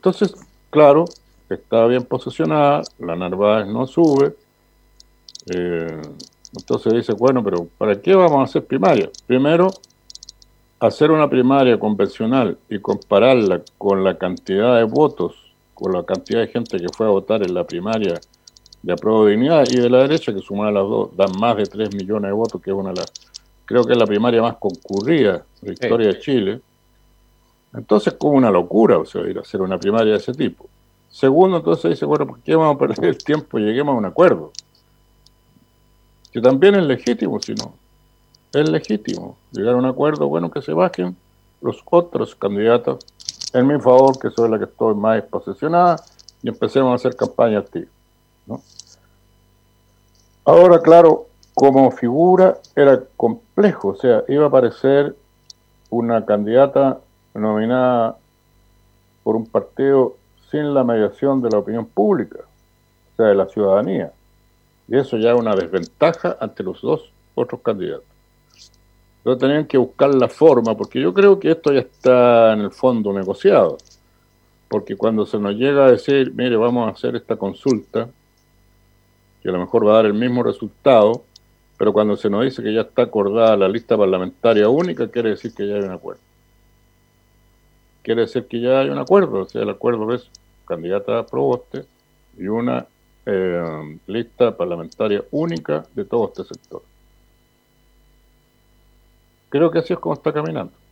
Entonces, claro, está bien posicionada, la Narváez no sube, eh, entonces dice, bueno, pero ¿para qué vamos a hacer primaria? Primero, hacer una primaria convencional y compararla con la cantidad de votos, con la cantidad de gente que fue a votar en la primaria de Apruebo Dignidad y de la derecha, que sumar a las dos dan más de 3 millones de votos, que es una de las, creo que es la primaria más concurrida de la Sí. historia de Chile. Entonces, como una locura, o sea, ir a hacer una primaria de ese tipo. Segundo, entonces dice, bueno, ¿por qué vamos a perder el tiempo? Lleguemos a un acuerdo. Que también es legítimo, si no. Es legítimo llegar a un acuerdo, bueno, que se bajen los otros candidatos en mi favor, que soy la que estoy más posesionada, y empecemos a hacer campaña activa, ¿no? Ahora, claro, como figura era complejo, o sea, iba a aparecer una candidata nominada por un partido sin la mediación de la opinión pública, o sea, de la ciudadanía. Y eso ya es una desventaja ante los dos otros candidatos. Entonces tenían que buscar la forma, porque yo creo que esto ya está en el fondo negociado, porque cuando se nos llega a decir, mire, vamos a hacer esta consulta, que a lo mejor va a dar el mismo resultado, pero cuando se nos dice que ya está acordada la lista parlamentaria única, quiere decir que ya hay un acuerdo. Quiere decir que ya hay un acuerdo, o sea, el acuerdo es candidata a Proboste y una lista parlamentaria única de todo este sector. Creo que así es como está caminando.